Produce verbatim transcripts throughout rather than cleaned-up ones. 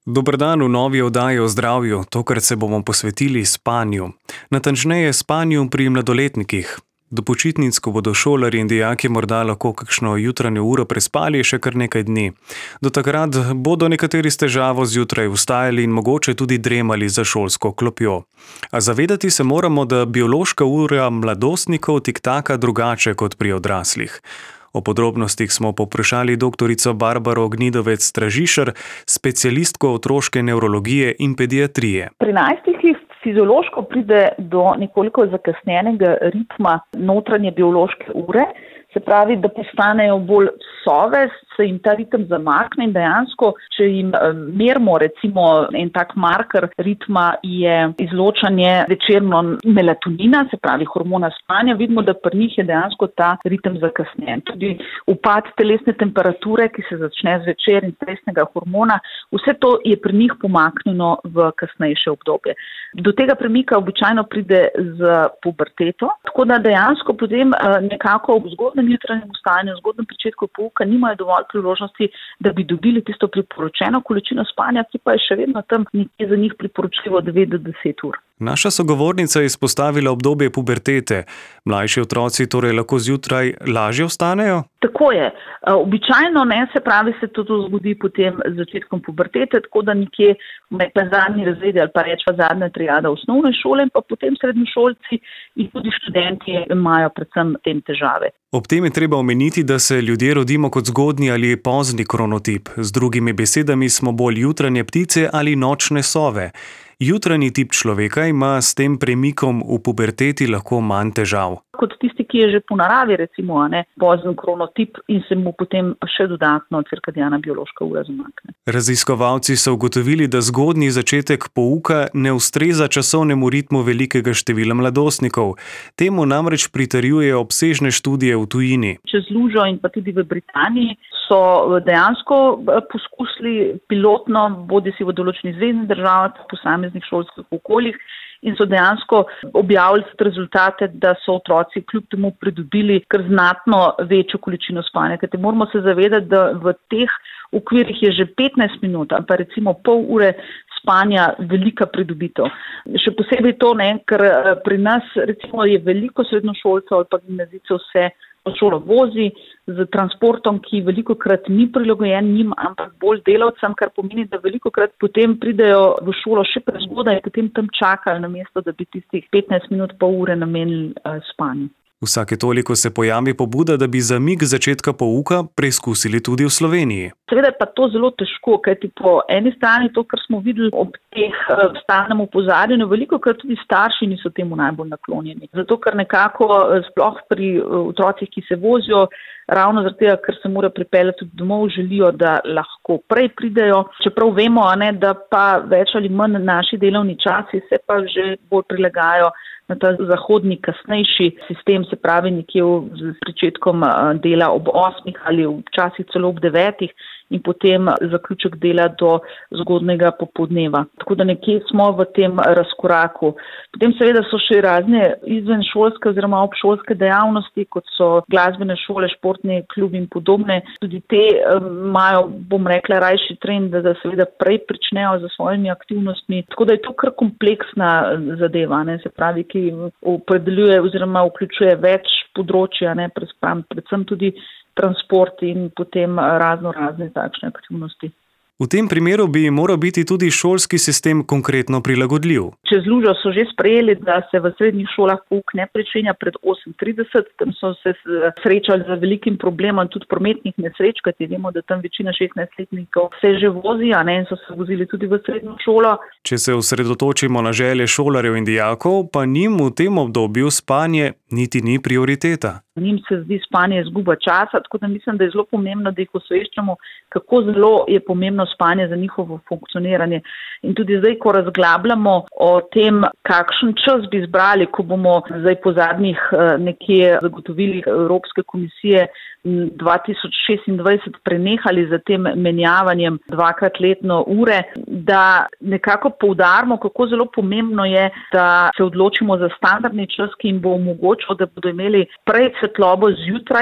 Dober dan v novi oddaji o zdravju, tokrat se bomo posvetili spanju. Natančneje spanju pri mladoletnikih. Do počitnic, ko bodo šolarji in dijaki morda lahko kakšno jutranjo uro prespali še kar nekaj dni. Do takrat bodo nekateri s težavo zjutraj vstajali in mogoče tudi dremali za šolsko klopjo. A zavedati se moramo, da biološka ura mladostnikov tiktaka drugače kot pri odraslih. O podrobnostih smo povprašali doktorico Barbaro Gnidovec-Stražišar, specialistko otroške nevrologije in pediatrije. Pri najstnikih fiziološko pride do nekoliko zakasnjenega ritma notranje biološke ure, se pravi, da postanejo bolj sove, se jim ta ritem zamakne in dejansko, če jim merimo recimo en tak marker ritma je izločanje večerno melatonina, se pravi hormona spanja, vidimo, da pri njih je dejansko ta ritem zakasnjen. Tudi upad telesne temperature, ki se začne zvečer in stresnega hormona, vse to je pri njih pomaknjeno v kasnejše obdobje. Do tega premika običajno pride z puberteto, tako da dejansko potem nekako v zgodnem jutranjem vstajanju, v zgodnem pričetku pouka nimajo dovolj priložnosti, da bi dobili tisto priporočeno količino spanja, ki pa je še vedno tam nekje za njih priporočljivo devet do deset ur. Naša sogovornica je izpostavila obdobje pubertete. Mlajši otroci torej lahko zjutraj lažje vstanejo? Tako je. Običajno ne, se pravi, se to zgodi potem z začetkom pubertete, tako da nekje med zadnji razredi ali pa rečva zadnja triada osnovne šole in pa potem srednješolci in tudi študenti imajo predvsem tem težave. Ob tem je treba omeniti, da se ljudje rodimo kot zgodnji ali pozni kronotip. Z drugimi besedami smo bolj jutranje ptice ali nočne sove. Jutranji tip človeka ima s tem premikom v puberteti lahko manj težav. Kot tisti, ki je že po naravi, recimo, ne, pozen kronotip in se mu potem še dodatno cirkadiana biološka ura zamakne. Raziskovalci so ugotovili, da zgodnji začetek pouka ne ustreza časovnemu ritmu velikega števila mladostnikov. Temu namreč pritrjujejo obsežne študije v tujini. Čez lužo in pa tudi v Britaniji so dejansko poskusili pilotno, bodisi v določenih zveznih državah, v posameznih šolskih okoljih, in so dejansko objavili rezultate, da so otroci kljub temu pridobili kar znatno večjo količino spanja. Kajti moramo se zavedati, da v teh okvirih je že petnajst minut, pa recimo pol ure spanja velika pridobitev. Še posebej to, ne, ker pri nas recimo je veliko srednjošolcev ali pa gimnazijcev se v šolo vozi z transportom, ki velikokrat ni prilagojen njim, ampak bolj delavcem, kar pomeni, da velikokrat potem pridejo v šolo še prezgodaj in potem tam čakajo, namesto da bi tistih petnajst minut, pol ure namenili uh, spanju. Vsake toliko se pojavi pobuda, da bi zamik začetka pouka preizkusili tudi v Sloveniji. Seveda je pa to zelo težko, kajti po eni strani to, kar smo videli ob teh stalnem opozarjanju, velikokrat tudi starši niso temu najbolj naklonjeni. Zato, ker nekako sploh pri otrocih, ki se vozijo, ravno zaradi tega, ker se mora pripeljati tudi domov, želijo, da lahko prej pridejo. Čeprav vemo, ne, da pa več ali manj naši delovni časi se pa že bolj prilagajajo na ta zahodni kasnejši sistem, se pravi nekje z pričetkom dela ob osmih ali včasih celo ob devetih in potem zaključek dela do zgodnega popoldneva. Tako da nekje smo v tem razkoraku. Potem seveda so še razne izvenšolske oziroma obšolske dejavnosti, kot so glasbene šole, športni klubi in podobne. Tudi te imajo, bom rekla, rajši trend, da seveda prej pričnejo za svojimi aktivnostmi. Tako da je to kar kompleksna zadeva, ne, se pravi, ki opredeljuje oziroma vključuje več področja, ne, predvsem tudi transport in potem razno razne takšne aktivnosti. V tem primeru bi moral biti tudi šolski sistem konkretno prilagodljiv. Čez lužo so že sprejeli, da se v srednjih šolah pouk ne pričenja pred osem trideset, tam so se srečali z velikim problemom tudi prometnih nesreč, kajti vemo, da tam večina šestnajstletnikov se že vozi, a ne, in so se vozili tudi v srednjo šolo. Če se osredotočimo na želje šolarjev in dijakov, pa njim v tem obdobju spanje niti ni prioriteta. Njim se zdi spanje izguba časa, tako da mislim, da je zelo pomembno, da jih osveščamo, kako zelo je pomembno spanje za njihovo funkcioniranje. In tudi zdaj, ko razglabljamo o tem, kakšen čas bi izbrali, ko bomo zdaj po zadnjih nekje zagotovili Evropske komisije dva tisoč šestindvajset prenehali za tem menjavanjem dvakrat letno ure, da nekako poudarimo, kako zelo pomembno je, da se odločimo za standardni čas, ki jim bo omogočil, da bodo imeli prej svetlobo zjutraj,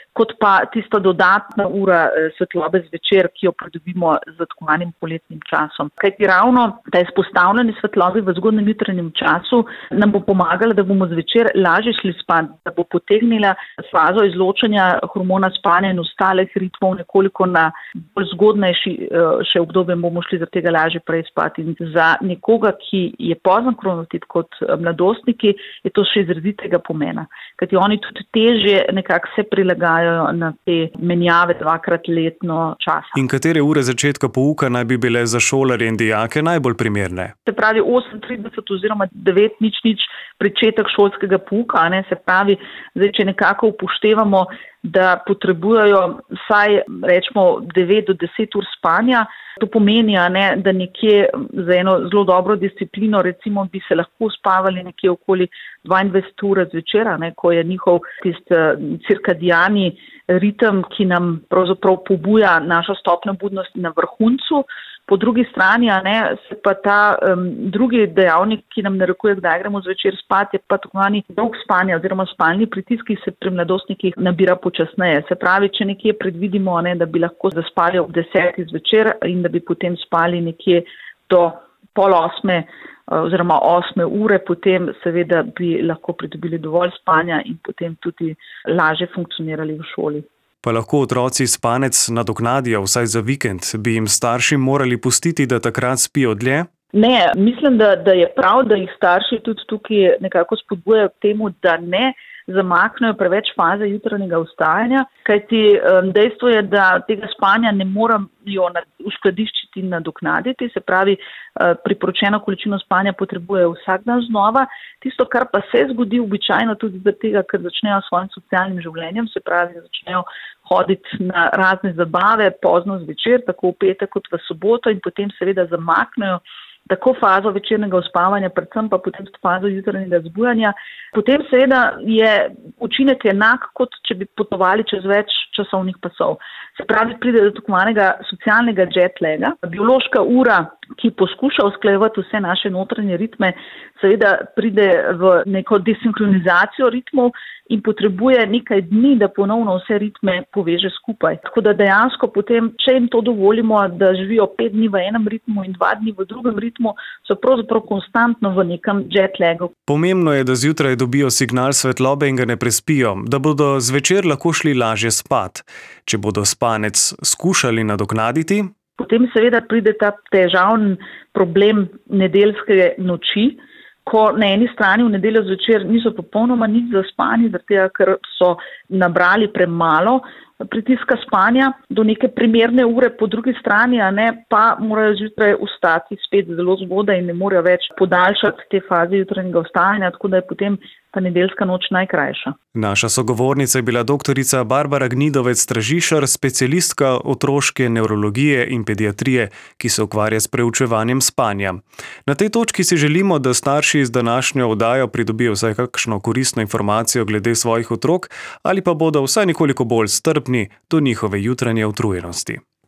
kot pa tista dodatna ura svetlobe zvečer, ki jo pridobimo z tako imenovanim poletnim časom. Kajti ravno ta izpostavljanje svetlobi v zgodnjem jutranjem času nam bo pomagala, da bomo zvečer lažje šli spat, da bo potegnila fazo izločanja hormona spanja in ostalih ritmov nekoliko na bolj zgodnejši še obdobje, bomo šli zaradi tega lažje prej spati. In za nekoga, ki je pozen kronotip kot mladostniki, je to še izrazitega pomena. Kajti oni tudi težje nekako se prilagajajo na te menjave dvakrat letno časa. In katere ure začetka pouka naj bi bile za šolarje in dijake najbolj primerne? Se pravi osem trideset oziroma devet nič nič pričetek šolskega pouka, ne, se pravi, zdaj, če nekako upoštevamo, da potrebujejo vsaj, rečemo, devet do deset ur spanja. To pomeni, ne, da nekje za eno zelo dobro disciplino, recimo, bi se lahko spavali nekje okoli dvaindvajset ur zvečera, ne, ko je njihov tisti cirkadiani ritem, ki nam pravzaprav pobuja našo stopnjo budnosti na vrhuncu. Po drugi strani, ne, se pa ta um, drugi dejavnik, ki nam narekuje, kdaj gremo zvečer spat, je pa tako imenovani dolg spanja oziroma spalni pritisk, ki se pri mladostnikih nabira počasneje. Se pravi, če nekje predvidimo, ne, da bi lahko zaspali ob desetih zvečer in da bi potem spali nekje do pol osme oziroma osme ure, potem seveda bi lahko pridobili dovolj spanja in potem tudi lažje funkcionirali v šoli. Pa lahko otroci spanec nadoknadijo vsaj za vikend, bi jim starši morali pustiti, da takrat spijo dlje? Ne, mislim, da, da je prav, da jih starši tudi tukaj nekako spodbujajo k temu, da ne zamaknejo preveč faze jutranjega vstajanja, kajti dejstvo je, da tega spanja ne morajo uskladiščiti in nadoknaditi, se pravi, priporočeno količino spanja potrebujejo vsak dan znova. Tisto, kar pa se zgodi običajno tudi zaradi tega, ker začnejo s svojim socialnim življenjem, se pravi, začnejo hoditi na razne zabave pozno zvečer, tako v petek kot v soboto in potem seveda zamaknejo tako fazo večernega uspavanja, predvsem pa potem fazo jutranjega zbujanja. Potem seveda je učinek enak, kot če bi potovali čez več časovnih pasov. Se pravi, pride do tako imenovanega socialnega jet laga. Biološka ura, ki poskuša usklajevati vse naše notranje ritme, seveda pride v neko desinkronizacijo ritmov in potrebuje nekaj dni, da ponovno vse ritme poveže skupaj. Tako da dejansko potem, če jim to dovolimo, da živijo pet dni v enem ritmu in dva dni v drugem ritmu, so pravzaprav konstantno v nekem jet lagu. Pomembno je, da zjutraj dobijo signal svetlobe in ga ne prespijo, da bodo zvečer lahko šli lažje spat. Če bodo spanec skušali nadoknaditi, potem seveda pride ta težavni problem nedeljske noči, ko na eni strani v nedeljo zvečer niso popolnoma nič zaspani, zaradi tega, ker so nabrali premalo pritiska spanja do neke primerne ure, po drugi strani, a ne, pa morajo zjutraj vstati spet zelo zgodaj in ne morejo več podaljšati te faze jutranjega vstajanja, tako da je potem ta nedeljska noč najkrajša. Naša sogovornica je bila doktorica Barbara Gnidovec-Stražišar, specialistka otroške nevrologije in pediatrije, ki se ukvarja s preučevanjem spanja. Na tej točki si želimo, da starši z današnjo oddajo pridobijo vsaj kakšno koristno informacijo glede svojih otrok ali pa bodo vsaj nekoliko bolj strpni do njihove jutranje utrujenosti.